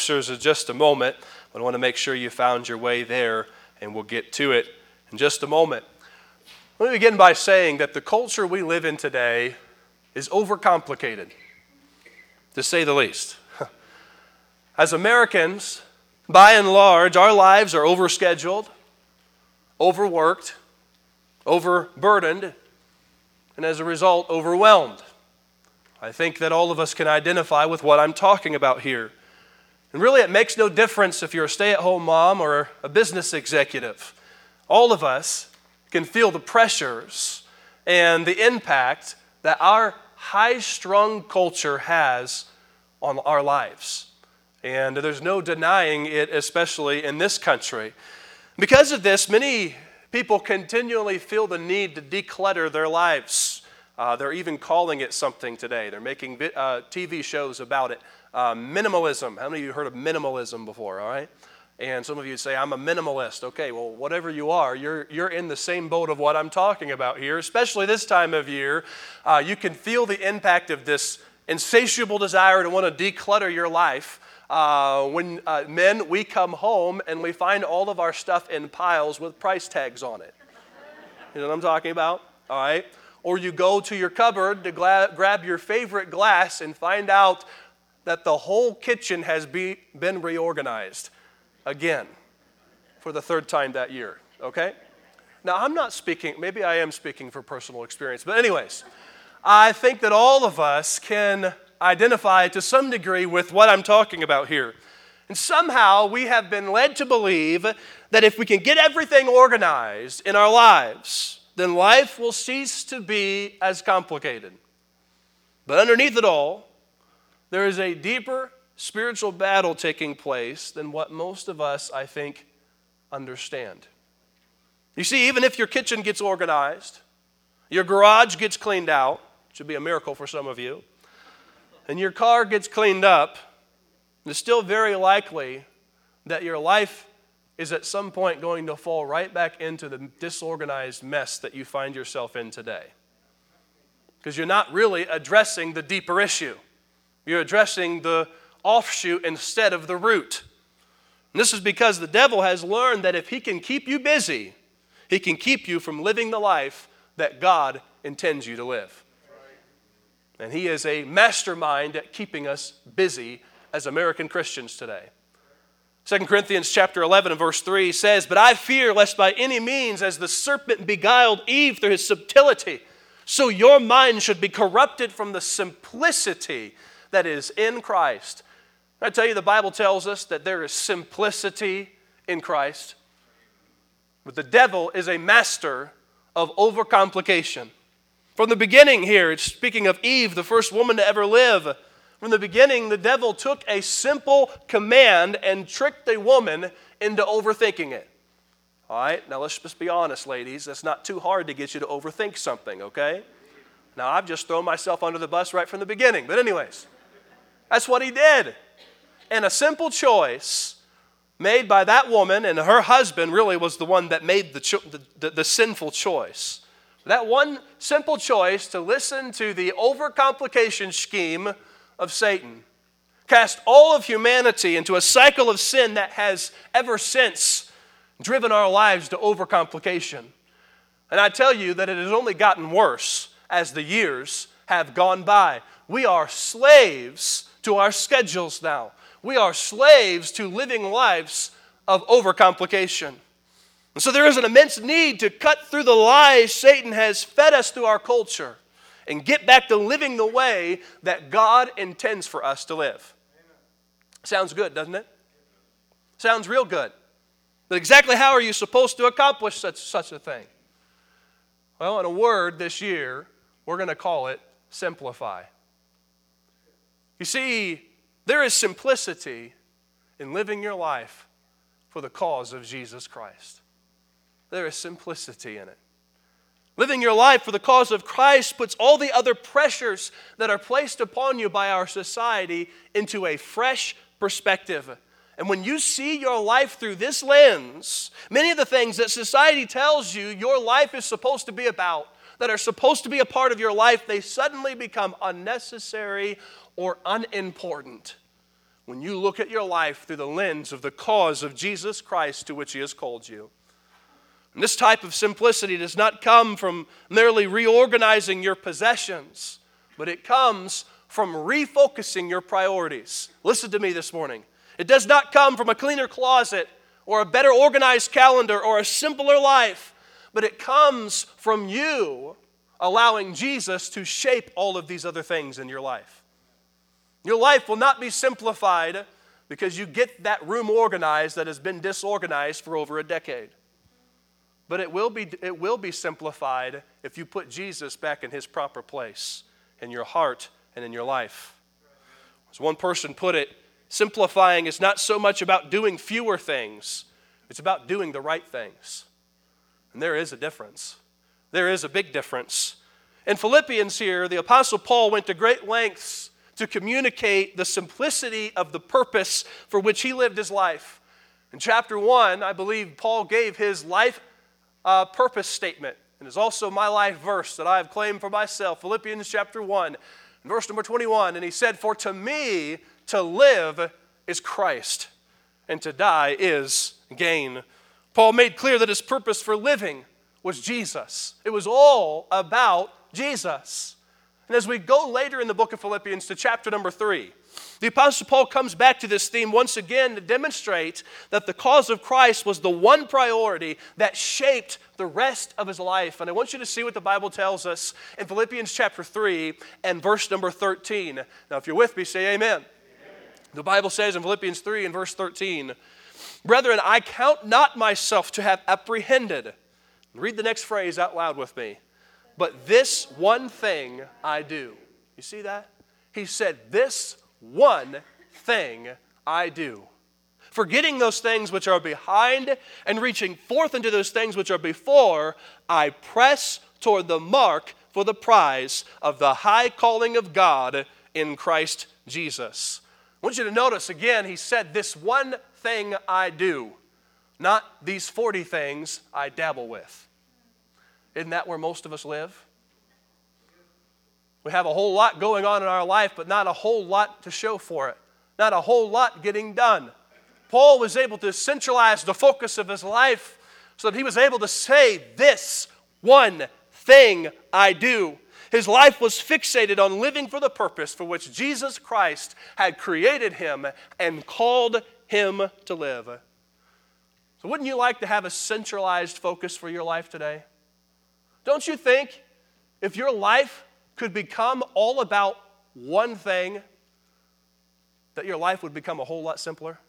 scriptures in just a moment, but I want to make sure you found your way there, and we'll get to it in just a moment. Let me begin by saying that the culture we live in today is overcomplicated, to say the least. As Americans, by and large, our lives are overscheduled, overworked, overburdened, and as a result, overwhelmed. I think that all of us can identify with what I'm talking about here. And really, it makes no difference if you're a stay-at-home mom or a business executive. All of us can feel the pressures and the impact that our high-strung culture has on our lives. And there's no denying it, especially in this country. Because of this, many people continually feel the need to declutter their lives. They're even calling it something today. They're making TV shows about it. Minimalism. How many of you heard of minimalism before, all right? And some of you say, I'm a minimalist. Okay, well, whatever you are, you're in the same boat of what I'm talking about here, especially this time of year. You can feel the impact of this insatiable desire to want to declutter your life. When men, we come home and we find all of our stuff in piles with price tags on it. You know what I'm talking about? All right? Or you go to your cupboard to grab your favorite glass and find out that the whole kitchen has been reorganized again for the third time that year, okay? Now, I'm not speaking, maybe I am speaking for personal experience, but anyways, I think that all of us can identify to some degree with what I'm talking about here. And somehow we have been led to believe that if we can get everything organized in our lives, then life will cease to be as complicated. But underneath it all, there is a deeper spiritual battle taking place than what most of us, I think, understand. You see, even if your kitchen gets organized, your garage gets cleaned out, which would be a miracle for some of you, and your car gets cleaned up, it's still very likely that your life is at some point going to fall right back into the disorganized mess that you find yourself in today. Because you're not really addressing the deeper issue. You're addressing the offshoot instead of the root. And this is because the devil has learned that if he can keep you busy, he can keep you from living the life that God intends you to live. And he is a mastermind at keeping us busy as American Christians today. 2 Corinthians chapter 11 and verse 3 says, "But I fear lest by any means, as the serpent beguiled Eve through his subtlety, so your mind should be corrupted from the simplicity that is in Christ." I tell you, the Bible tells us that there is simplicity in Christ. But the devil is a master of overcomplication. From the beginning here, it's speaking of Eve, the first woman to ever live. From the beginning, the devil took a simple command and tricked a woman into overthinking it. All right, now let's just be honest, ladies. That's not too hard to get you to overthink something, okay? Now, I've just thrown myself under the bus right from the beginning. But anyways, that's what he did. And a simple choice made by that woman, and her husband really was the one that made the sinful choice. That one simple choice to listen to the overcomplication scheme of Satan cast all of humanity into a cycle of sin that has ever since driven our lives to overcomplication. And I tell you that it has only gotten worse as the years have gone by. We are slaves to our schedules now. We are slaves to living lives of overcomplication. And so there is an immense need to cut through the lies Satan has fed us through our culture and get back to living the way that God intends for us to live. Amen. Sounds good, doesn't it? Sounds real good. But exactly how are you supposed to accomplish such a thing? Well, in a word this year, we're going to call it simplify. You see, there is simplicity in living your life for the cause of Jesus Christ. There is simplicity in it. Living your life for the cause of Christ puts all the other pressures that are placed upon you by our society into a fresh perspective. And when you see your life through this lens, many of the things that society tells you your life is supposed to be about, that are supposed to be a part of your life, they suddenly become unnecessary or unimportant when you look at your life through the lens of the cause of Jesus Christ to which He has called you. And this type of simplicity does not come from merely reorganizing your possessions, but it comes from refocusing your priorities. Listen to me this morning. It does not come from a cleaner closet or a better organized calendar or a simpler life, but it comes from you allowing Jesus to shape all of these other things in your life. Your life will not be simplified because you get that room organized that has been disorganized for over a decade. But it will be simplified if you put Jesus back in His proper place in your heart and in your life. As one person put it, simplifying is not so much about doing fewer things, it's about doing the right things. And there is a difference. There is a big difference. In Philippians here, the Apostle Paul went to great lengths to communicate the simplicity of the purpose for which he lived his life. In chapter 1, I believe Paul gave his life purpose statement, and is also my life verse that I have claimed for myself. Philippians chapter 1, verse number 21, and he said, "For to me to live is Christ, and to die is gain." Paul made clear that his purpose for living was Jesus. It was all about Jesus. And as we go later in the book of Philippians to chapter number 3, the Apostle Paul comes back to this theme once again to demonstrate that the cause of Christ was the one priority that shaped the rest of his life. And I want you to see what the Bible tells us in Philippians chapter 3 and verse number 13. Now, if you're with me, say amen. The Bible says in Philippians 3 and verse 13, "Brethren, I count not myself to have apprehended." Read the next phrase out loud with me. "But this one thing I do." You see that? He said, "This one thing I do. Forgetting those things which are behind and reaching forth into those things which are before, I press toward the mark for the prize of the high calling of God in Christ Jesus." I want you to notice again, he said, "This one thing I do," not these 40 things I dabble with. Isn't that where most of us live? We have a whole lot going on in our life, but not a whole lot to show for it. Not a whole lot getting done. Paul was able to centralize the focus of his life so that he was able to say, "This one thing I do." His life was fixated on living for the purpose for which Jesus Christ had created him and called him to live. So wouldn't you like to have a centralized focus for your life today? Don't you think if your life could become all about one thing, that your life would become a whole lot simpler?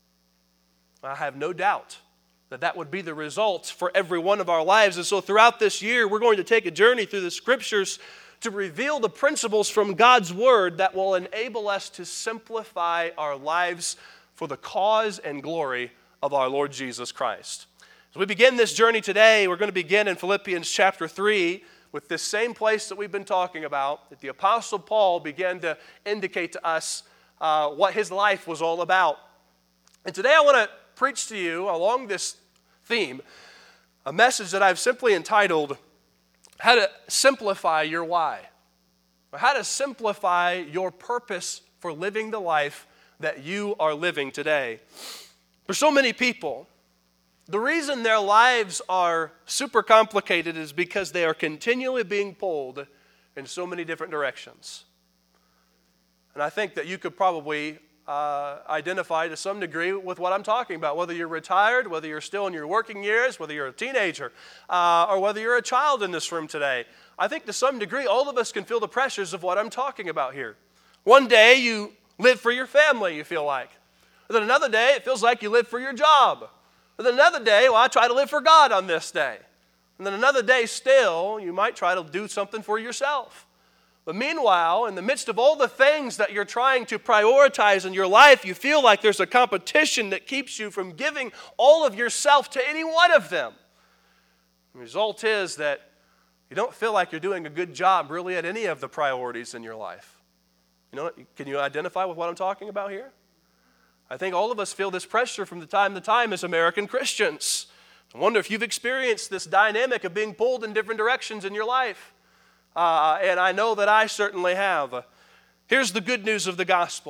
I have no doubt that that would be the result for every one of our lives. And so throughout this year, we're going to take a journey through the Scriptures to reveal the principles from God's Word that will enable us to simplify our lives for the cause and glory of our Lord Jesus Christ. As we begin this journey today, we're going to begin in Philippians chapter 3 with this same place that we've been talking about, that the Apostle Paul began to indicate to us what his life was all about. And today I want to preach to you along this theme a message that I've simply entitled, "How to Simplify Your Why," or how to simplify your purpose for living the life that you are living today. For so many people, the reason their lives are super complicated is because they are continually being pulled in so many different directions. And I think that you could probably identify to some degree with what I'm talking about, whether you're retired, whether you're still in your working years, whether you're a teenager, or whether you're a child in this room today. I think to some degree all of us can feel the pressures of what I'm talking about here. One day you live for your family, you feel like. And then another day it feels like you live for your job. And then another day, well, I try to live for God on this day. And then another day still, you might try to do something for yourself. But meanwhile, in the midst of all the things that you're trying to prioritize in your life, you feel like there's a competition that keeps you from giving all of yourself to any one of them. The result is that you don't feel like you're doing a good job really at any of the priorities in your life. You know, can you identify with what I'm talking about here? I think all of us feel this pressure from time to time as American Christians. I wonder if you've experienced this dynamic of being pulled in different directions in your life. And I know that I certainly have. Here's the good news of the gospel.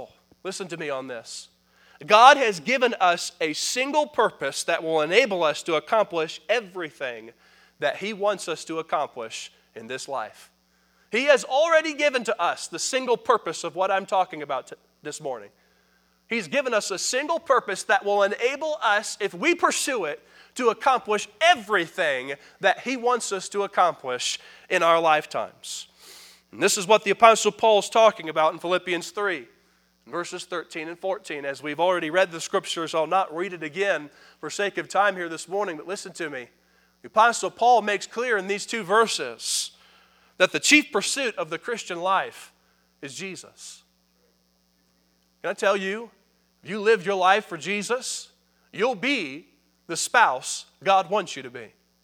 Listen to me on this. God has given us a single purpose that will enable us to accomplish everything that He wants us to accomplish in this life. He has already given to us the single purpose of what I'm talking about this morning. He's given us a single purpose that will enable us, if we pursue it, to accomplish everything that He wants us to accomplish in our lifetimes. And this is what the Apostle Paul is talking about in Philippians 3. Verses 13 and 14. As we've already read the scriptures, I'll not read it again for sake of time here this morning, but listen to me. The Apostle Paul makes clear in these two verses that the chief pursuit of the Christian life is Jesus. Can I tell you, if you live your life for Jesus, you'll be the spouse God wants you to be.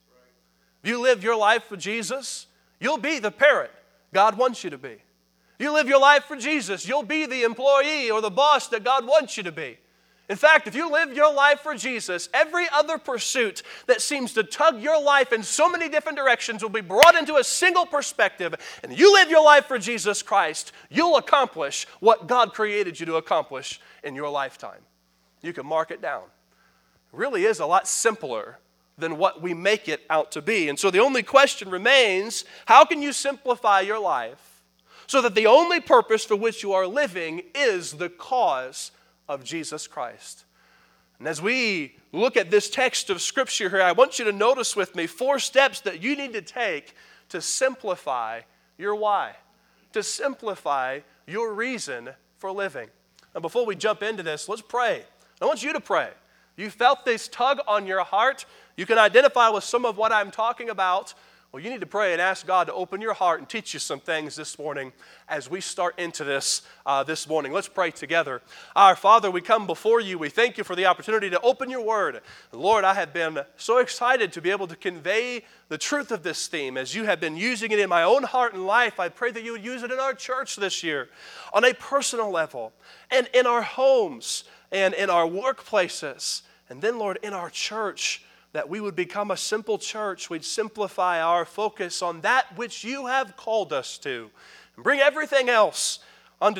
If you live your life for Jesus, you'll be the parent God wants you to be. You live your life for Jesus, you'll be the employee or the boss that God wants you to be. In fact, if you live your life for Jesus, every other pursuit that seems to tug your life in so many different directions will be brought into a single perspective. And you live your life for Jesus Christ, you'll accomplish what God created you to accomplish in your lifetime. You can mark it down. It really is a lot simpler than what we make it out to be. And so the only question remains, how can you simplify your life so that the only purpose for which you are living is the cause of Jesus Christ? And as we look at this text of Scripture here, I want you to notice with me 4 steps that you need to take to simplify your why, to simplify your reason for living. And before we jump into this, let's pray. I want you to pray. You felt this tug on your heart. You can identify with some of what I'm talking about. Well, you need to pray and ask God to open your heart and teach you some things this morning as we start into this morning. Let's pray together. Our Father, we come before you. We thank you for the opportunity to open your word. Lord, I have been so excited to be able to convey the truth of this theme as you have been using it in my own heart and life. I pray that you would use it in our church this year on a personal level and in our homes and in our workplaces. And then, Lord, in our church, that we would become a simple church. We'd simplify our focus on that which you have called us to. And bring everything else into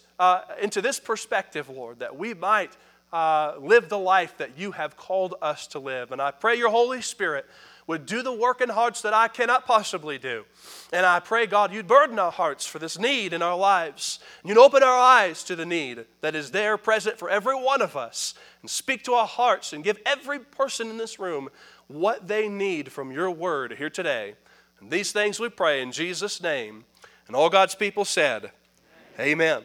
this perspective, Lord, that we might live the life that you have called us to live. And I pray your Holy Spirit would do the work in hearts that I cannot possibly do. And I pray, God, you'd burden our hearts for this need in our lives. And you'd open our eyes to the need that is there present for every one of us. And speak to our hearts and give every person in this room what they need from your word here today. And these things we pray in Jesus' name. And all God's people said, Amen.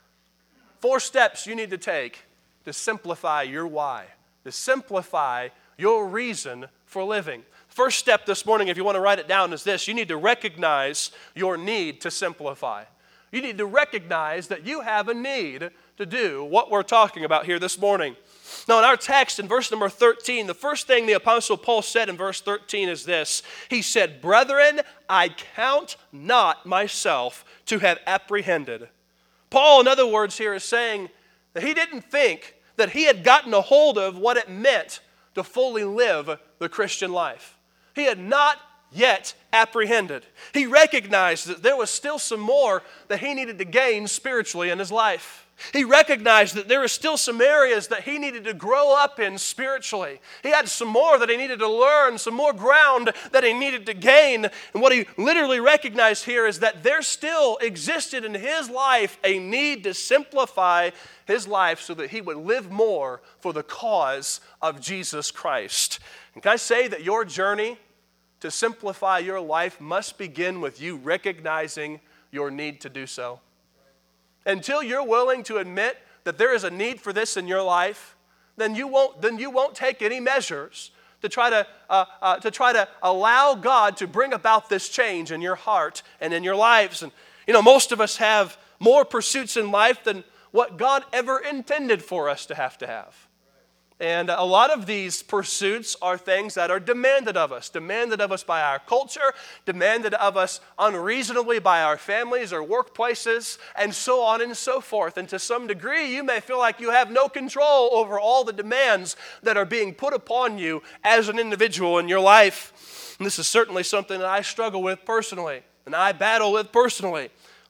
4 steps you need to take to simplify your why, to simplify your reason for living. First step this morning, if you want to write it down, is this. You need to recognize your need to simplify. You need to recognize that you have a need to do what we're talking about here this morning. Now, in our text, in verse number 13, the first thing the Apostle Paul said in verse 13 is this. He said, "Brethren, I count not myself to have apprehended." Paul, in other words, here is saying that he didn't think that he had gotten a hold of what it meant to fully live the Christian life. He had not yet apprehended. He recognized that there was still some more that he needed to gain spiritually in his life. He recognized that there were still some areas that he needed to grow up in spiritually. He had some more that he needed to learn, some more ground that he needed to gain. And what he literally recognized here is that there still existed in his life a need to simplify his life so that he would live more for the cause of Jesus Christ. And can I say that your journey to simplify your life must begin with you recognizing your need to do so. Until you're willing to admit that there is a need for this in your life, then you won't take any measures to try to allow God to bring about this change in your heart and in your lives. And most of us have more pursuits in life than what God ever intended for us to have. And a lot of these pursuits are things that are demanded of us by our culture, demanded of us unreasonably by our families or workplaces, and so on and so forth. And to some degree, you may feel like you have no control over all the demands that are being put upon you as an individual in your life. And this is certainly something that I struggle with personally, and I battle with personally.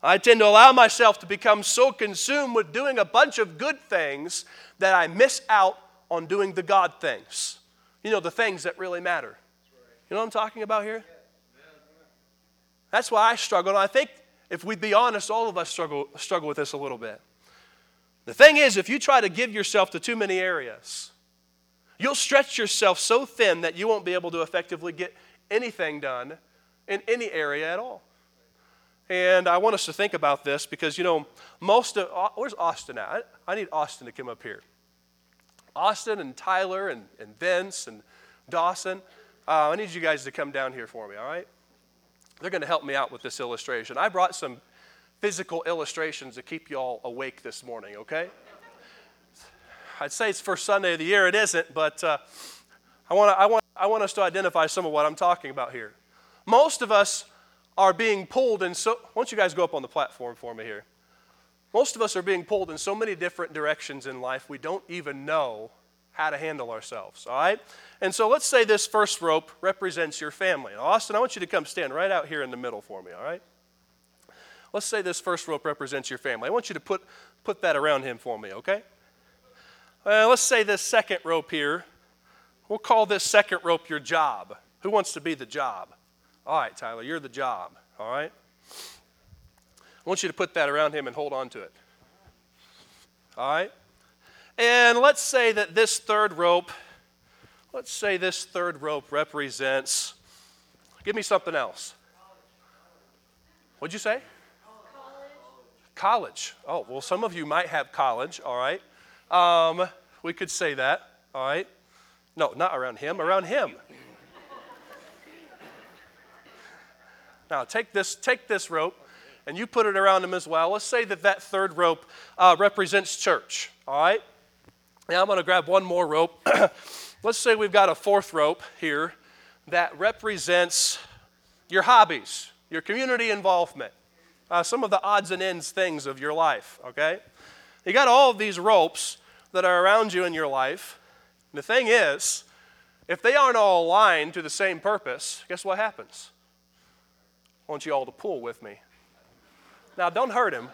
I tend to allow myself to become so consumed with doing a bunch of good things that I miss out on doing the God things. You know, the things that really matter. You know what I'm talking about here? That's why I struggle, and I think if we'd be honest, all of us struggle with this a little bit. The thing is, if you try to give yourself to too many areas, you'll stretch yourself so thin that you won't be able to effectively get anything done in any area at all. And I want us to think about this because, you know, where's Austin at? I need Austin to come up here. Austin and Tyler and Vince and Dawson, I need you guys to come down here for me, all right? They're going to help me out with this illustration. I brought some physical illustrations to keep you all awake this morning, okay? I'd say it's first Sunday of the year. It isn't, but I want us to identify some of what I'm talking about here. Most of us are being pulled in so... Why don't you guys go up on the platform for me here? Most of us are being pulled in so many different directions in life, we don't even know how to handle ourselves, all right? And so let's say this first rope represents your family. Now, Austin, I want you to come stand right out here in the middle for me, all right? Let's say this first rope represents your family. I want you to put that around him for me, okay? Let's say this second rope here, we'll call this second rope your job. Who wants to be the job? All right, Tyler, you're the job, all right? I want you to put that around him and hold on to it. All right? And let's say that this third rope represents, give me something else. What'd you say? College. Oh, well, some of you might have college, all right? We could say that, all right? No, not around him, around him. Now, take this rope, and you put it around him as well. Let's say that third rope represents church, all right? Now, I'm going to grab one more rope. Let's say we've got a fourth rope here that represents your hobbies, your community involvement, some of the odds and ends things of your life, okay? You got all of these ropes that are around you in your life. And the thing is, if they aren't all aligned to the same purpose, guess what happens? I want you all to pull with me. Now, don't hurt him.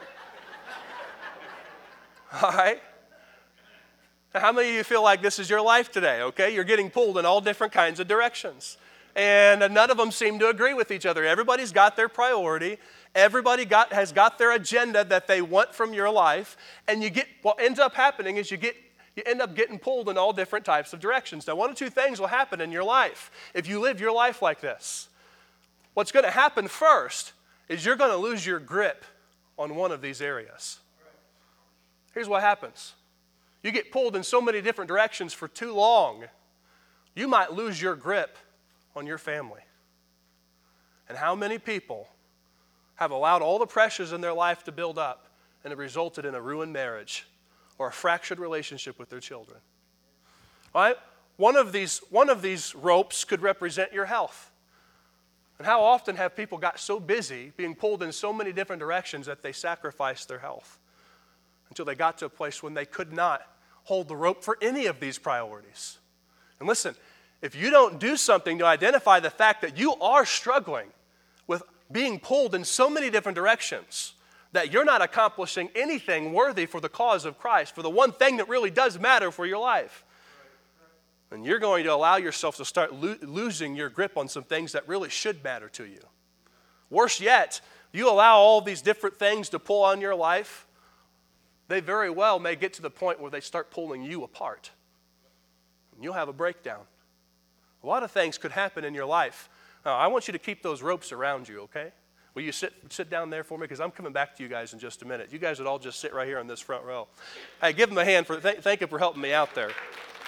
All right? Now, how many of you feel like this is your life today, okay? You're getting pulled in all different kinds of directions. And none of them seem to agree with each other. Everybody's got their priority. Everybody has got their agenda that they want from your life. And what ends up happening is you end up getting pulled in all different types of directions. Now, one of two things will happen in your life if you live your life like this. What's going to happen first is you're going to lose your grip on one of these areas. Here's what happens. You get pulled in so many different directions for too long, you might lose your grip on your family. And how many people have allowed all the pressures in their life to build up and it resulted in a ruined marriage or a fractured relationship with their children? All right? One of these ropes could represent your health. And how often have people got so busy being pulled in so many different directions that they sacrificed their health until they got to a place when they could not hold the rope for any of these priorities. And listen, if you don't do something to identify the fact that you are struggling with being pulled in so many different directions, that you're not accomplishing anything worthy for the cause of Christ, for the one thing that really does matter for your life, then you're going to allow yourself to start losing your grip on some things that really should matter to you. Worse yet, you allow all these different things to pull on your life, they very well may get to the point where they start pulling you apart. And you'll have a breakdown. A lot of things could happen in your life. Now, I want you to keep those ropes around you, okay? Will you sit down there for me? Because I'm coming back to you guys in just a minute. You guys would all just sit right here on this front row. Hey, give them a hand. Thank you for helping me out there.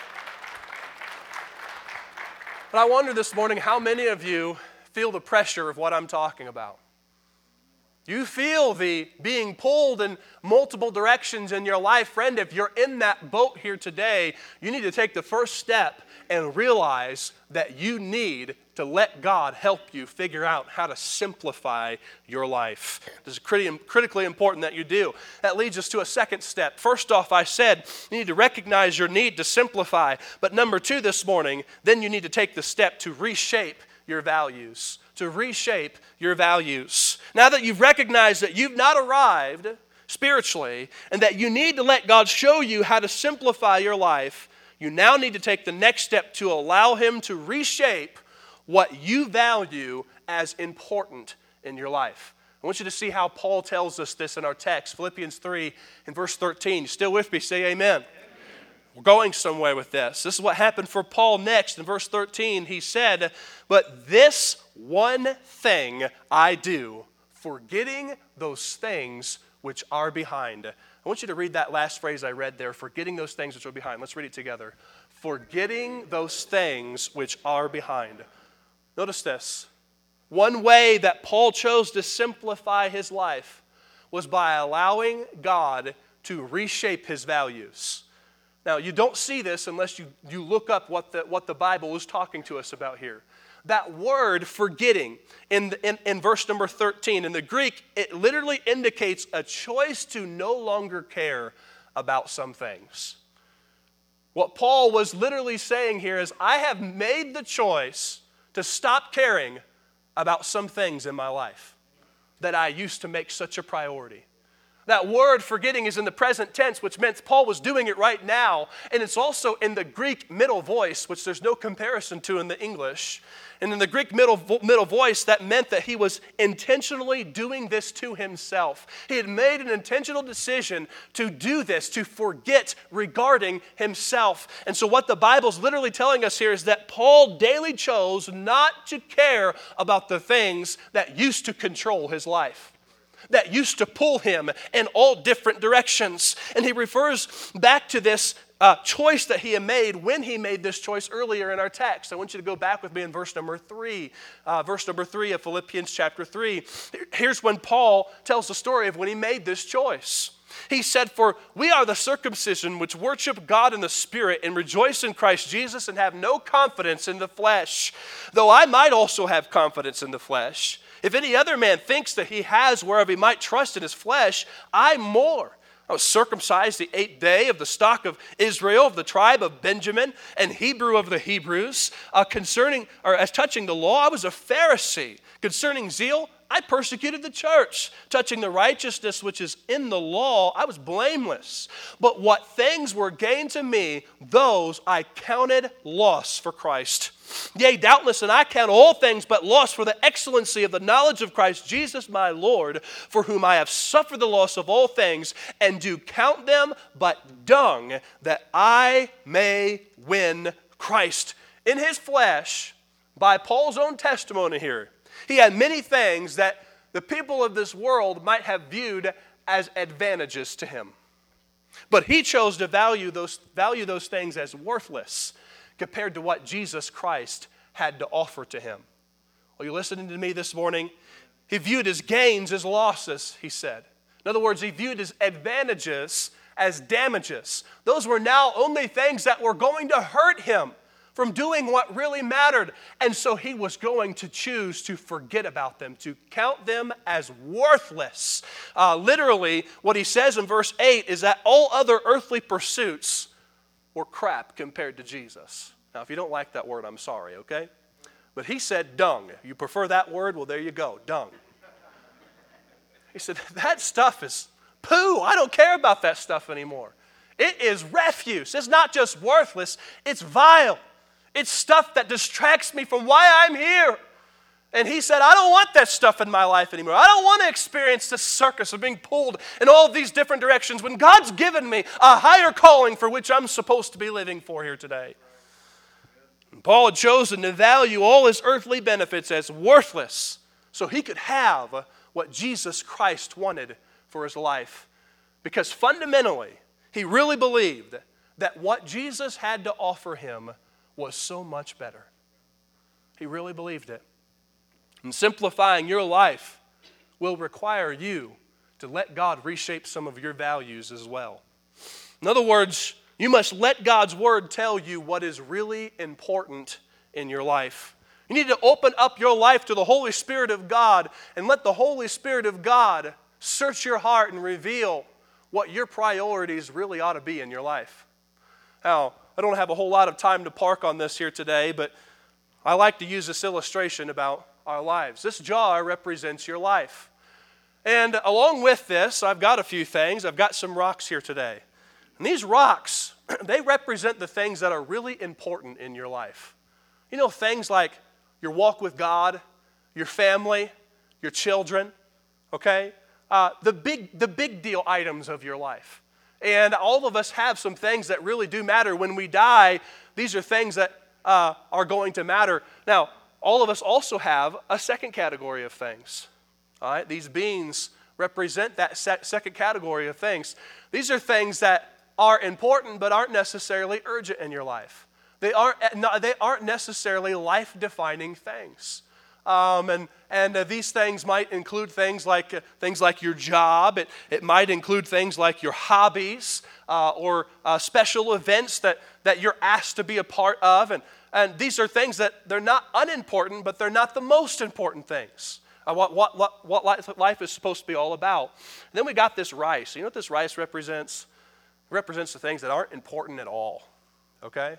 But I wonder this morning how many of you feel the pressure of what I'm talking about. You feel the being pulled in multiple directions in your life. Friend, if you're in that boat here today, you need to take the first step and realize that you need to let God help you figure out how to simplify your life. This is critically important that you do. That leads us to a second step. First off, I said you need to recognize your need to simplify. But number two this morning, then you need to take the step to reshape your values. to reshape your values. Now that you've recognized that you've not arrived spiritually and that you need to let God show you how to simplify your life, you now need to take the next step to allow Him to reshape what you value as important in your life. I want you to see how Paul tells us this in our text, Philippians 3 and verse 13. You still with me? Say amen. We're going somewhere with this. This is what happened for Paul next. In verse 13, he said, "But this one thing I do, forgetting those things which are behind." I want you to read that last phrase I read there, forgetting those things which are behind. Let's read it together. Forgetting those things which are behind. Notice this. One way that Paul chose to simplify his life was by allowing God to reshape his values. Now, you don't see this unless you look up what the Bible is talking to us about here. That word forgetting in verse number 13, in the Greek, it literally indicates a choice to no longer care about some things. What Paul was literally saying here is, I have made the choice to stop caring about some things in my life that I used to make such a priority. That word forgetting is in the present tense, which meant Paul was doing it right now. And it's also in the Greek middle voice, which there's no comparison to in the English. And in the Greek middle voice, that meant that he was intentionally doing this to himself. He had made an intentional decision to do this, to forget regarding himself. And so what the Bible's literally telling us here is that Paul daily chose not to care about the things that used to control his life, that used to pull him in all different directions. And he refers back to this choice that he had made when he made this choice earlier in our text. I want you to go back with me in verse number 3. Verse number 3 of Philippians chapter 3. Here's when Paul tells the story of when he made this choice. He said, "For we are the circumcision which worship God in the Spirit and rejoice in Christ Jesus and have no confidence in the flesh, though I might also have confidence in the flesh. If any other man thinks that he has whereof he might trust in his flesh, I more. I was circumcised the 8th day of the stock of Israel, of the tribe of Benjamin, and Hebrew of the Hebrews. As touching the law, I was a Pharisee. Concerning zeal, I persecuted the church. Touching the righteousness which is in the law, I was blameless. But what things were gained to me, those I counted loss for Christ. Yea, doubtless, and I count all things but loss for the excellency of the knowledge of Christ Jesus my Lord, for whom I have suffered the loss of all things, and do count them but dung, that I may win Christ." In his flesh, by Paul's own testimony here, he had many things that the people of this world might have viewed as advantages to him. But he chose to value those things as worthless compared to what Jesus Christ had to offer to him. Are you listening to me this morning? He viewed his gains as losses, he said. In other words, he viewed his advantages as damages. Those were now only things that were going to hurt him from doing what really mattered. And so he was going to choose to forget about them, to count them as worthless. Literally, what he says in verse 8 is that all other earthly pursuits were crap compared to Jesus. Now, if you don't like that word, I'm sorry, okay? But he said dung. You prefer that word? Well, there you go, dung. He said, that stuff is poo. I don't care about that stuff anymore. It is refuse. It's not just worthless, it's vile. It's stuff that distracts me from why I'm here. And he said, I don't want that stuff in my life anymore. I don't want to experience this circus of being pulled in all of these different directions when God's given me a higher calling for which I'm supposed to be living for here today. And Paul had chosen to value all his earthly benefits as worthless so he could have what Jesus Christ wanted for his life. Because fundamentally, he really believed that what Jesus had to offer him was so much better. He really believed it. And simplifying your life will require you to let God reshape some of your values as well. In other words, you must let God's word tell you what is really important in your life. You need to open up your life to the Holy Spirit of God and let the Holy Spirit of God search your heart and reveal what your priorities really ought to be in your life. Now, I don't have a whole lot of time to park on this here today, but I like to use this illustration about our lives. This jar represents your life. And along with this, I've got a few things. I've got some rocks here today. And these rocks, they represent the things that are really important in your life. You know, things like your walk with God, your family, your children, okay? The big deal items of your life. And all of us have some things that really do matter. When we die, these are things that are going to matter. Now, all of us also have a second category of things. All right? These beans represent that second category of things. These are things that are important but aren't necessarily urgent in your life. They aren't necessarily life-defining things. These things might include things like your job. It might include things like your hobbies or special events that you're asked to be a part of. And these are things that they're not unimportant, but they're not the most important things. What life is supposed to be all about. And then we got this rice. You know what this rice represents? It represents the things that aren't important at all. Okay?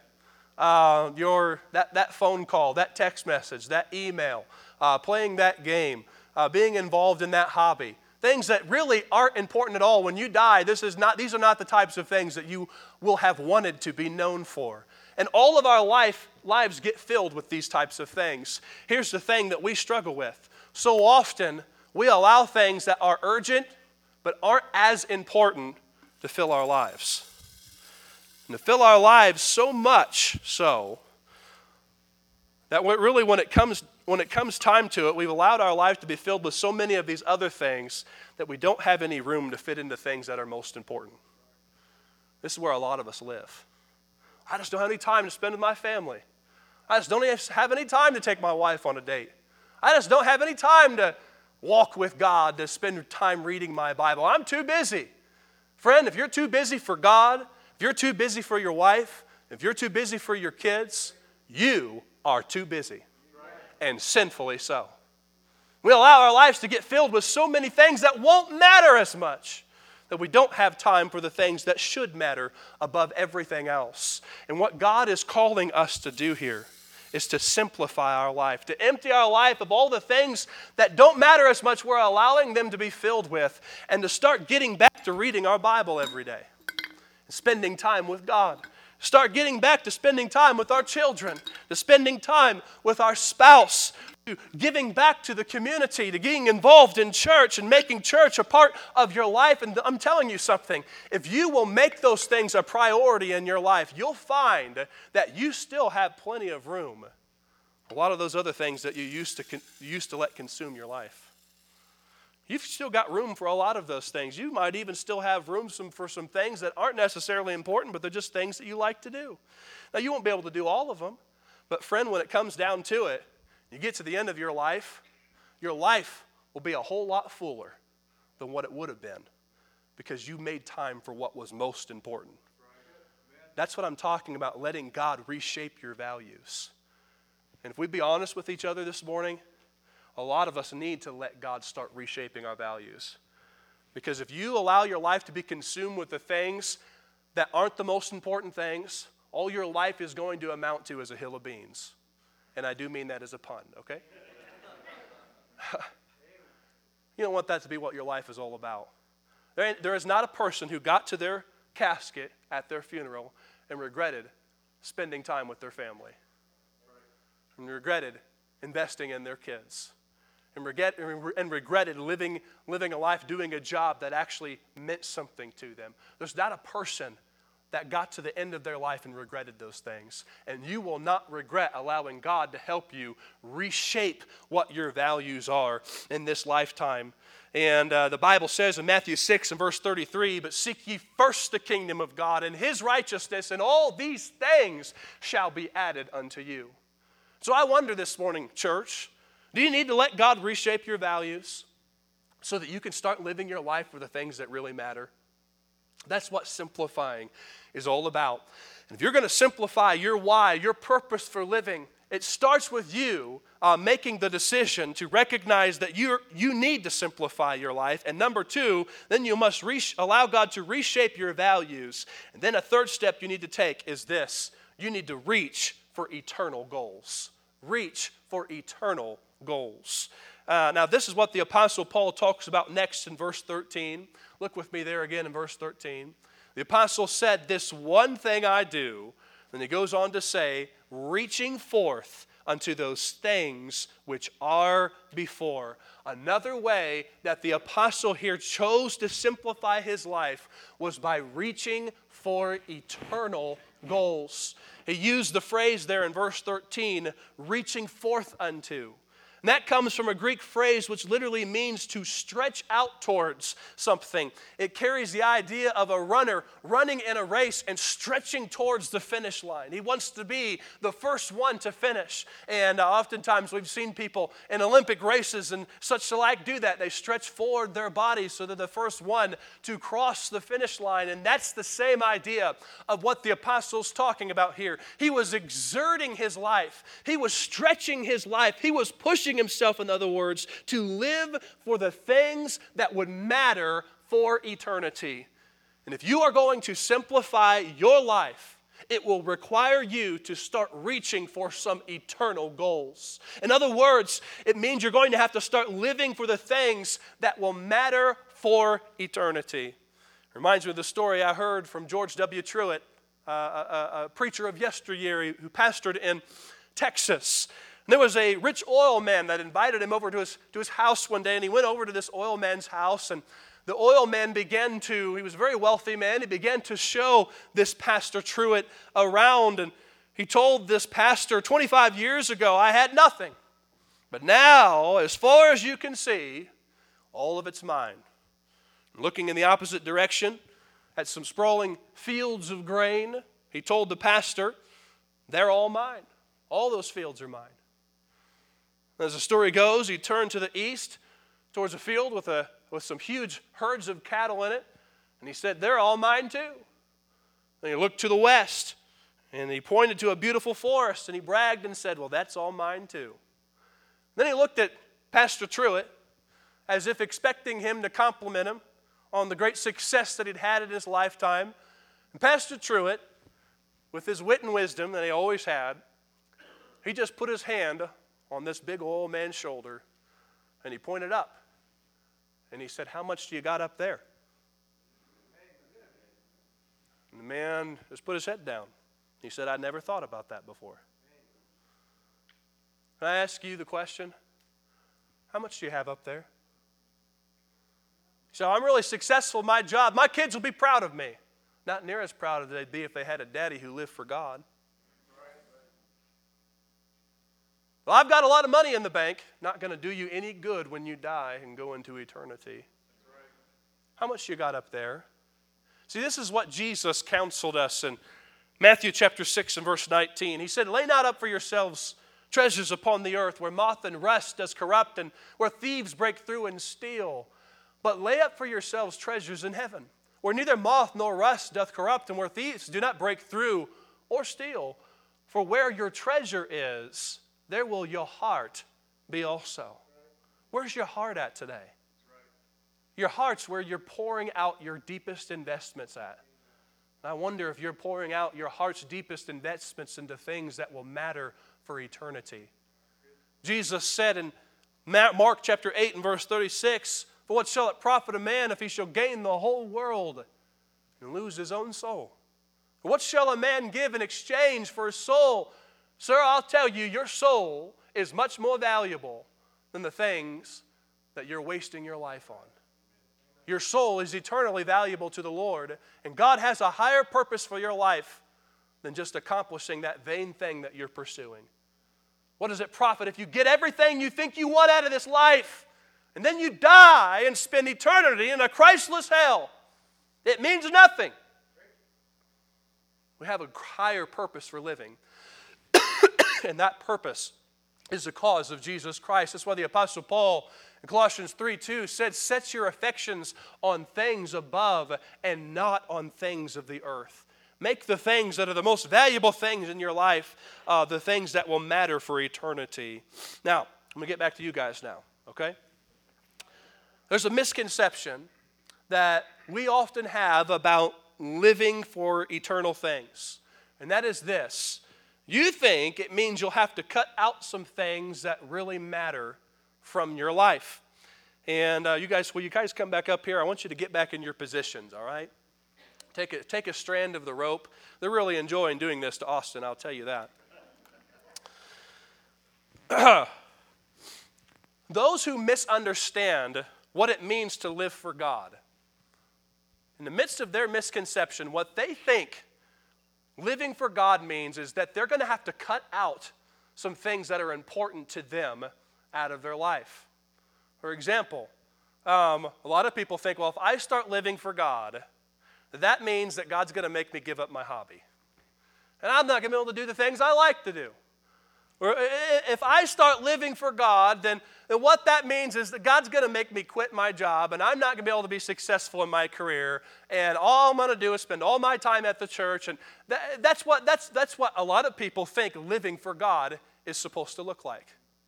That phone call, that text message, that email, playing that game, being involved in that hobby. Things that really aren't important at all. When you die, these are not the types of things that you will have wanted to be known for. And all of our lives get filled with these types of things. Here's the thing that we struggle with. So often, we allow things that are urgent but aren't as important to fill our lives. And to fill our lives so much so that really when it comes time to it, we've allowed our lives to be filled with so many of these other things that we don't have any room to fit into things that are most important. This is where a lot of us live. I just don't have any time to spend with my family. I just don't have any time to take my wife on a date. I just don't have any time to walk with God, to spend time reading my Bible. I'm too busy. Friend, if you're too busy for God, if you're too busy for your wife, if you're too busy for your kids, you are too busy. And sinfully so. We allow our lives to get filled with so many things that won't matter as much, that we don't have time for the things that should matter above everything else. And what God is calling us to do here is to simplify our life, to empty our life of all the things that don't matter as much we're allowing them to be filled with, and to start getting back to reading our Bible every day, and spending time with God. Start getting back to spending time with our children, to spending time with our spouse, to giving back to the community, to getting involved in church and making church a part of your life. And I'm telling you something, if you will make those things a priority in your life, you'll find that you still have plenty of room. A lot of those other things that you used to let consume your life. You've still got room for a lot of those things. You might even still have room for some things that aren't necessarily important, but they're just things that you like to do. Now, you won't be able to do all of them, but friend, when it comes down to it, you get to the end of your life will be a whole lot fuller than what it would have been because you made time for what was most important. That's what I'm talking about, letting God reshape your values. And if we be honest with each other this morning, a lot of us need to let God start reshaping our values. Because if you allow your life to be consumed with the things that aren't the most important things, all your life is going to amount to is a hill of beans. And I do mean that as a pun, okay? You don't want that to be what your life is all about. There is not a person who got to their casket at their funeral and regretted spending time with their family. And regretted investing in their kids. And regretted living a life doing a job that actually meant something to them. There's not a person that got to the end of their life and regretted those things. And you will not regret allowing God to help you reshape what your values are in this lifetime. And the Bible says in Matthew 6 and verse 33, "But seek ye first the kingdom of God and his righteousness, and all these things shall be added unto you." So I wonder this morning, church, do you need to let God reshape your values so that you can start living your life for the things that really matter? That's what simplifying is all about. And if you're going to simplify your why, your purpose for living, it starts with you making the decision to recognize that you need to simplify your life. And number two, then you must allow God to reshape your values. And then a third step you need to take is this. You need to reach for eternal goals. Reach for eternal goals. Now, this is what the Apostle Paul talks about next in verse 13. Look with me there again in verse 13. The Apostle said, "This one thing I do," and he goes on to say, "reaching forth unto those things which are before." Another way that the apostle here chose to simplify his life was by reaching for eternal goals. He used the phrase there in verse 13, reaching forth unto. And that comes from a Greek phrase which literally means to stretch out towards something. It carries the idea of a runner running in a race and stretching towards the finish line. He wants to be the first one to finish. And oftentimes we've seen people in Olympic races and such like do that. They stretch forward their bodies so they're the first one to cross the finish line. And that's the same idea of what the apostle's talking about here. He was exerting his life. He was stretching his life. He was pushing himself, in other words, to live for the things that would matter for eternity. And if you are going to simplify your life, it will require you to start reaching for some eternal goals. In other words, it means you're going to have to start living for the things that will matter for eternity. It reminds me of the story I heard from George W. Truett, a preacher of yesteryear who pastored in Texas. And there was a rich oil man that invited him over to his house one day, and he went over to this oil man's house, and the oil man he was a very wealthy man, he began to show this Pastor Truett around, and he told this pastor, 25 years ago, I had nothing, but now, as far as you can see, all of it's mine. And looking in the opposite direction at some sprawling fields of grain, he told the pastor, they're all mine. All those fields are mine. As the story goes, he turned to the east towards a field with some huge herds of cattle in it, and he said, they're all mine too. Then he looked to the west, and he pointed to a beautiful forest, and he bragged and said, well, that's all mine too. Then he looked at Pastor Truett as if expecting him to compliment him on the great success that he'd had in his lifetime. And Pastor Truett, with his wit and wisdom that he always had, he just put his hand on this big oil man's shoulder, and he pointed up, and he said, how much do you got up there? And the man just put his head down. He said, I never thought about that before. Can I ask you the question, how much do you have up there? So I'm really successful in my job. My kids will be proud of me. Not near as proud as they'd be if they had a daddy who lived for God. Well, I've got a lot of money in the bank. Not going to do you any good when you die and go into eternity. How much you got up there? See, this is what Jesus counseled us in Matthew chapter 6 and verse 19. He said, lay not up for yourselves treasures upon the earth where moth and rust does corrupt and where thieves break through and steal. But lay up for yourselves treasures in heaven where neither moth nor rust doth corrupt and where thieves do not break through or steal. For where your treasure is, there will your heart be also. Where's your heart at today? Your heart's where you're pouring out your deepest investments at. And I wonder if you're pouring out your heart's deepest investments into things that will matter for eternity. Jesus said in Mark chapter 8 and verse 36, for what shall it profit a man if he shall gain the whole world and lose his own soul? What shall a man give in exchange for his soul? Sir, I'll tell you, your soul is much more valuable than the things that you're wasting your life on. Your soul is eternally valuable to the Lord, and God has a higher purpose for your life than just accomplishing that vain thing that you're pursuing. What does it profit if you get everything you think you want out of this life, and then you die and spend eternity in a Christless hell? It means nothing. We have a higher purpose for living. And that purpose is the cause of Jesus Christ. That's why the Apostle Paul in Colossians 3:2 said, set your affections on things above and not on things of the earth. Make the things that are the most valuable things in your life the things that will matter for eternity. Now, I'm going to get back to you guys now, okay? There's a misconception that we often have about living for eternal things. And that is this, You think it means you'll have to cut out some things that really matter from your life. And will you guys come back up here? I want you to get back in your positions, all right? Take a strand of the rope. They're really enjoying doing this to Austin, I'll tell you that. Those who misunderstand what it means to live for God, in the midst of their misconception, what they think living for God means is that they're going to have to cut out some things that are important to them out of their life. For example, a lot of people think, well, if I start living for God, that means that God's going to make me give up my hobby. And I'm not going to be able to do the things I like to do. Or if I start living for God, then what that means is that God's going to make me quit my job, and I'm not going to be able to be successful in my career, and all I'm going to do is spend all my time at the church. And that's what a lot of people think living for God is supposed to look like.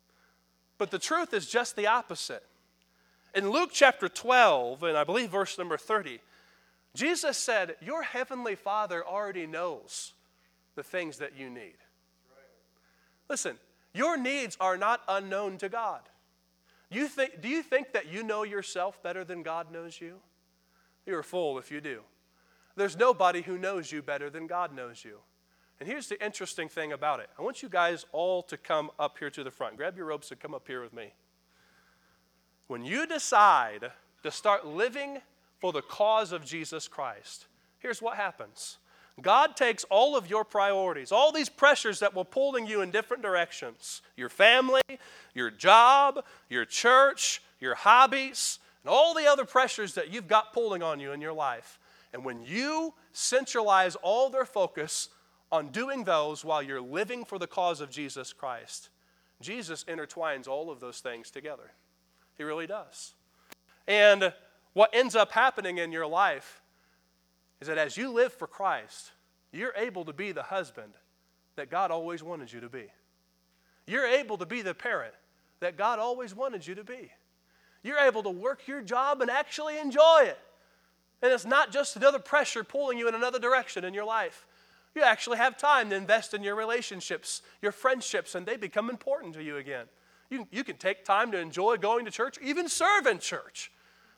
But the truth is just the opposite. In Luke chapter 12, and I believe verse number 30, Jesus said, your heavenly Father already knows the things that you need. Listen, your needs are not unknown to God. Do you think that you know yourself better than God knows you? You're a fool if you do. There's nobody who knows you better than God knows you. And here's the interesting thing about it. I want you guys all to come up here to the front. Grab your ropes and come up here with me. When you decide to start living for the cause of Jesus Christ, here's what happens. God takes all of your priorities, all these pressures that were pulling you in different directions, your family, your job, your church, your hobbies, and all the other pressures that you've got pulling on you in your life. And when you centralize all their focus on doing those while you're living for the cause of Jesus Christ, Jesus intertwines all of those things together. He really does. And what ends up happening in your life is that as you live for Christ, you're able to be the husband that God always wanted you to be. You're able to be the parent that God always wanted you to be. You're able to work your job and actually enjoy it. And it's not just another pressure pulling you in another direction in your life. You actually have time to invest in your relationships, your friendships, and they become important to you again. You can take time to enjoy going to church, even serve in church.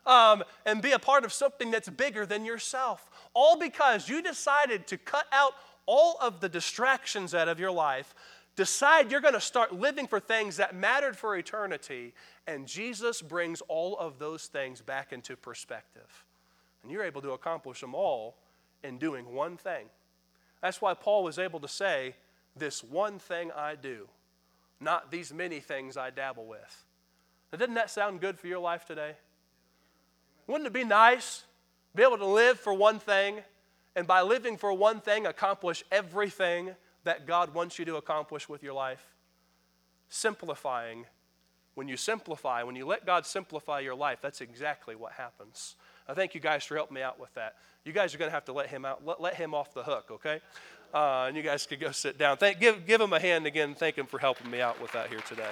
And be a part of something that's bigger than yourself. All because you decided to cut out all of the distractions out of your life, decide you're going to start living for things that mattered for eternity, and Jesus brings all of those things back into perspective. And you're able to accomplish them all in doing one thing. That's why Paul was able to say, this one thing I do, not these many things I dabble with. Now, doesn't that sound good for your life today? Wouldn't it be nice to be able to live for one thing, and by living for one thing, accomplish everything that God wants you to accomplish with your life? Simplifying. When you let God simplify your life, that's exactly what happens. I thank you guys for helping me out with that. You guys are going to have to let him off the hook, okay? And you guys can go sit down. Give him a hand again. Thank him for helping me out with that here today.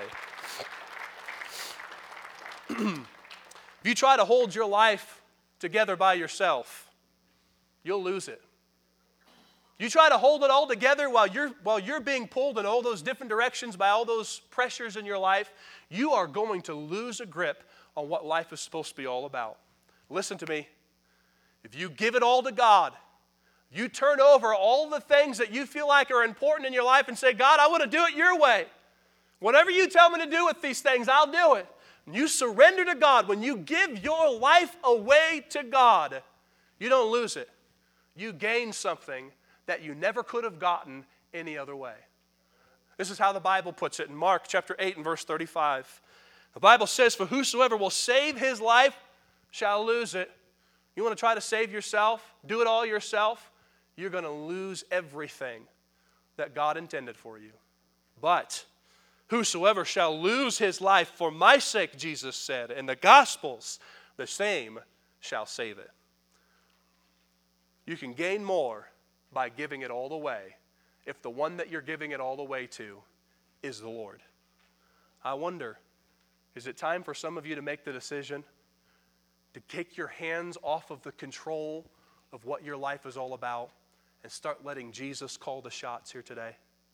If you try to hold your life together by yourself, you'll lose it. You try to hold it all together while you're being pulled in all those different directions by all those pressures in your life, you are going to lose a grip on what life is supposed to be all about. Listen to me. If you give it all to God, you turn over all the things that you feel like are important in your life and say, God, I want to do it your way. Whatever you tell me to do with these things, I'll do it. And you surrender to God. When you give your life away to God, you don't lose it. You gain something that you never could have gotten any other way. This is how the Bible puts it in Mark chapter 8 and verse 35. The Bible says, for whosoever will save his life shall lose it. You want to try to save yourself, do it all yourself, you're going to lose everything that God intended for you. But whosoever shall lose his life for my sake, Jesus said, in the Gospels, the same shall save it. You can gain more by giving it all away if the one that you're giving it all away to is the Lord. I wonder, is it time for some of you to make the decision to take your hands off of the control of what your life is all about and start letting Jesus call the shots here today?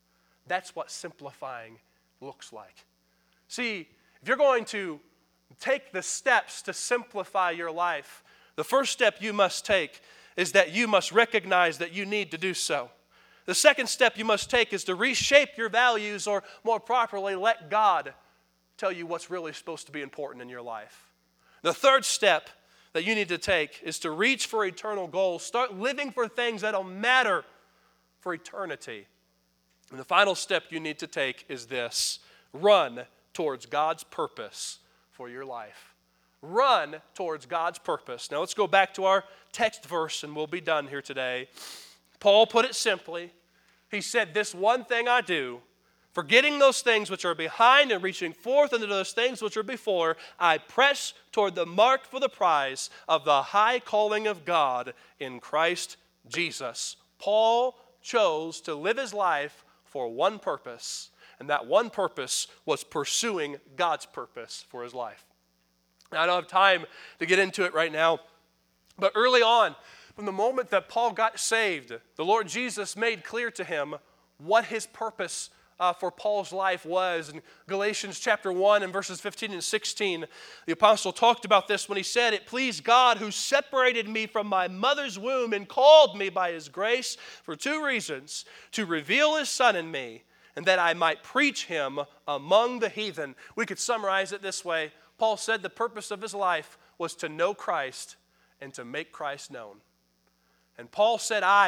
That's what simplifying looks like. See, if you're going to take the steps to simplify your life, the first step you must take is that you must recognize that you need to do so. The second step you must take is to reshape your values, or more properly, let God tell you what's really supposed to be important in your life. The third step that you need to take is to reach for eternal goals. Start living for things that'll matter for eternity. And the final step you need to take is this: run towards God's purpose for your life. Run towards God's purpose. Now let's go back to our text verse and we'll be done here today. Paul put it simply. He said, "This one thing I do, forgetting those things which are behind and reaching forth into those things which are before, I press toward the mark for the prize of the high calling of God in Christ Jesus." Paul chose to live his life for one purpose, and that one purpose was pursuing God's purpose for his life. Now, I don't have time to get into it right now, but early on, from the moment that Paul got saved, the Lord Jesus made clear to him what his purpose for Paul's life was. In Galatians chapter 1 and verses 15 and 16, the apostle talked about this when he said, "It pleased God who separated me from my mother's womb and called me by his grace for two reasons: to reveal his Son in me, and that I might preach him among the heathen." We could summarize it this way. Paul said the purpose of his life was to know Christ and to make Christ known. And Paul said, I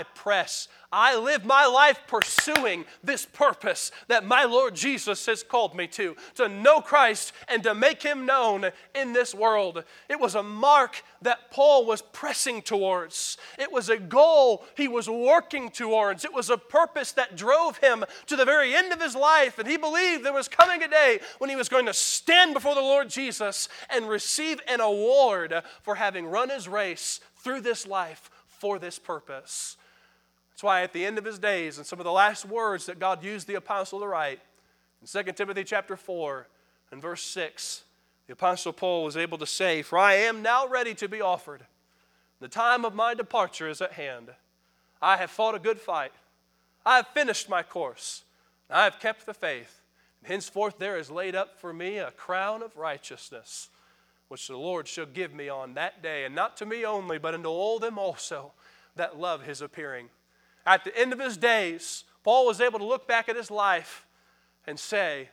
live my life pursuing this purpose that my Lord Jesus has called me to know Christ and to make him known in this world. It was a mark that Paul was pressing towards. It was a goal he was working towards. It was a purpose that drove him to the very end of his life. And he believed there was coming a day when he was going to stand before the Lord Jesus and receive an award for having run his race through this life for this purpose. That's why at the end of his days, and some of the last words that God used the apostle to write, in 2 Timothy chapter 4 and verse 6, the apostle Paul was able to say, "For I am now ready to be offered. The time of my departure is at hand. I have fought a good fight. I have finished my course. I have kept the faith. And henceforth there is laid up for me a crown of righteousness, which the Lord shall give me on that day, and not to me only, but unto all them also that love his appearing." At the end of his days, Paul was able to look back at his life and say,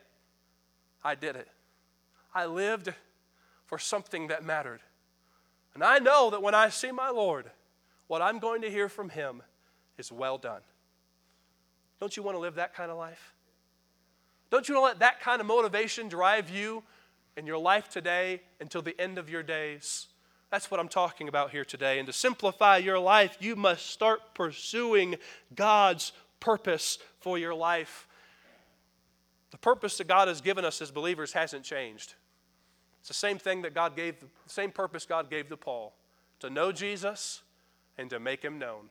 I did it. I lived for something that mattered. And I know that when I see my Lord, what I'm going to hear from him is well done. Don't you want to live that kind of life? Don't you want to let that kind of motivation drive you in your life today until the end of your days? That's what I'm talking about here today. And to simplify your life, you must start pursuing God's purpose for your life. The purpose that God has given us as believers hasn't changed. It's the same thing that God gave, the same purpose God gave to Paul: to know Jesus and to make him known.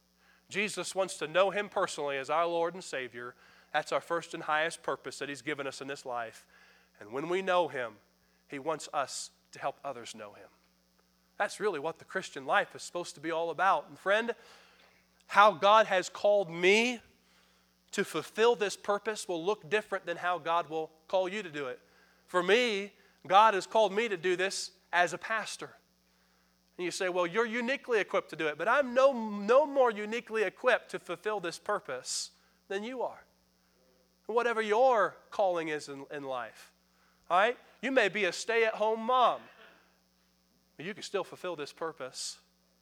Jesus wants to know him personally as our Lord and Savior. That's our first and highest purpose that he's given us in this life. And when we know him, he wants us to help others know him. That's really what the Christian life is supposed to be all about. And friend, how God has called me to fulfill this purpose will look different than how God will call you to do it. For me, God has called me to do this as a pastor. And you say, well, you're uniquely equipped to do it, but I'm no more uniquely equipped to fulfill this purpose than you are. Whatever your calling is in life. All right? You may be a stay-at-home mom, but you can still fulfill this purpose: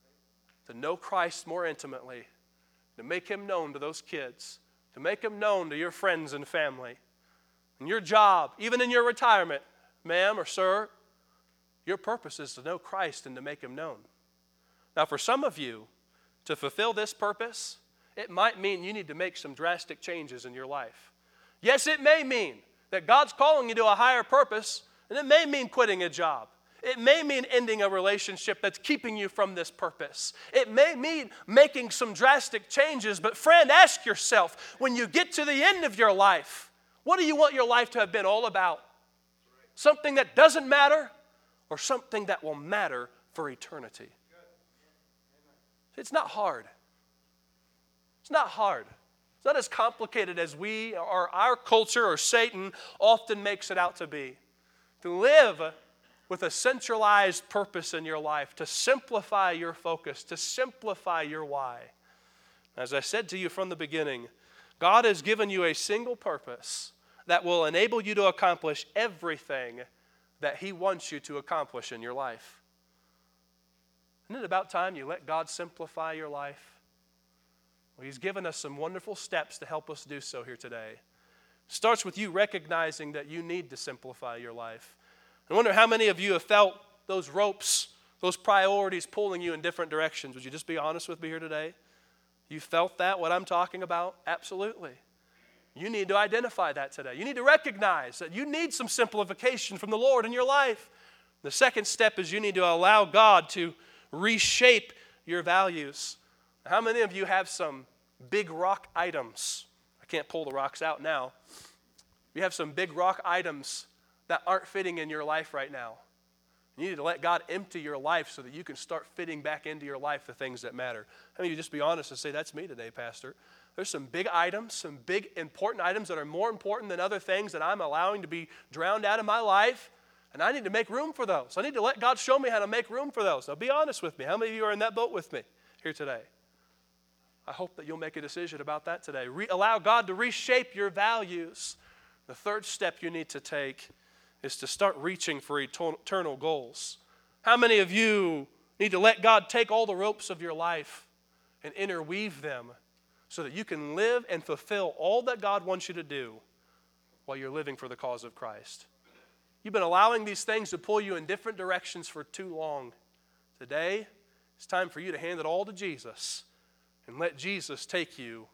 to know Christ more intimately, to make him known to those kids, to make him known to your friends and family. In your job, even in your retirement, ma'am or sir, your purpose is to know Christ and to make him known. Now, for some of you, to fulfill this purpose, it might mean you need to make some drastic changes in your life. Yes, it may mean that God's calling you to a higher purpose, and it may mean quitting a job. It may mean ending a relationship that's keeping you from this purpose. It may mean making some drastic changes, but friend, ask yourself, when you get to the end of your life, what do you want your life to have been all about? Something that doesn't matter, or something that will matter for eternity? It's not hard. It's not hard It's not as complicated as we or our culture or Satan often makes it out to be. To live with a centralized purpose in your life, to simplify your focus, to simplify your why. As I said to you from the beginning, God has given you a single purpose that will enable you to accomplish everything that He wants you to accomplish in your life. Isn't it about time you let God simplify your life? Well, He's given us some wonderful steps to help us do so here today. It starts with you recognizing that you need to simplify your life. I wonder how many of you have felt those ropes, those priorities pulling you in different directions. Would you just be honest with me here today? You felt that, what I'm talking about? Absolutely. You need to identify that today. You need to recognize that you need some simplification from the Lord in your life. The second step is you need to allow God to reshape your values. How many of you have some big rock items? I can't pull the rocks out now. You have some big rock items that aren't fitting in your life right now. You need to let God empty your life so that you can start fitting back into your life the things that matter. I mean, you just be honest and say, that's me today, Pastor. There's some big items, some big important items that are more important than other things that I'm allowing to be drowned out of my life, and I need to make room for those. I need to let God show me how to make room for those. Now, be honest with me. How many of you are in that boat with me here today? I hope that you'll make a decision about that today. Allow God to reshape your values. The third step you need to take is to start reaching for eternal goals. How many of you need to let God take all the ropes of your life and interweave them so that you can live and fulfill all that God wants you to do while you're living for the cause of Christ? You've been allowing these things to pull you in different directions for too long. Today, it's time for you to hand it all to Jesus and let Jesus take you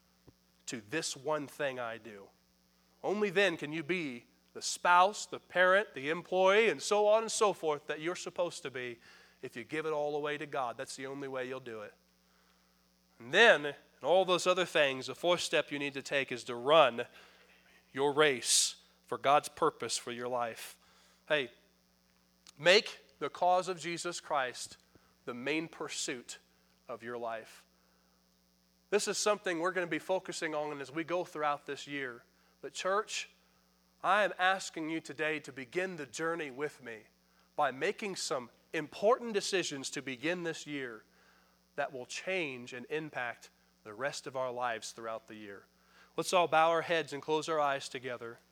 to this one thing I do. Only then can you be the spouse, the parent, the employee, and so on and so forth that you're supposed to be if you give it all away to God. That's the only way you'll do it. And then, and all those other things, the fourth step you need to take is to run your race for God's purpose for your life. Hey, make the cause of Jesus Christ the main pursuit of your life. This is something we're going to be focusing on as we go throughout this year. But church, I am asking you today to begin the journey with me by making some important decisions to begin this year that will change and impact the rest of our lives throughout the year. Let's all bow our heads and close our eyes together.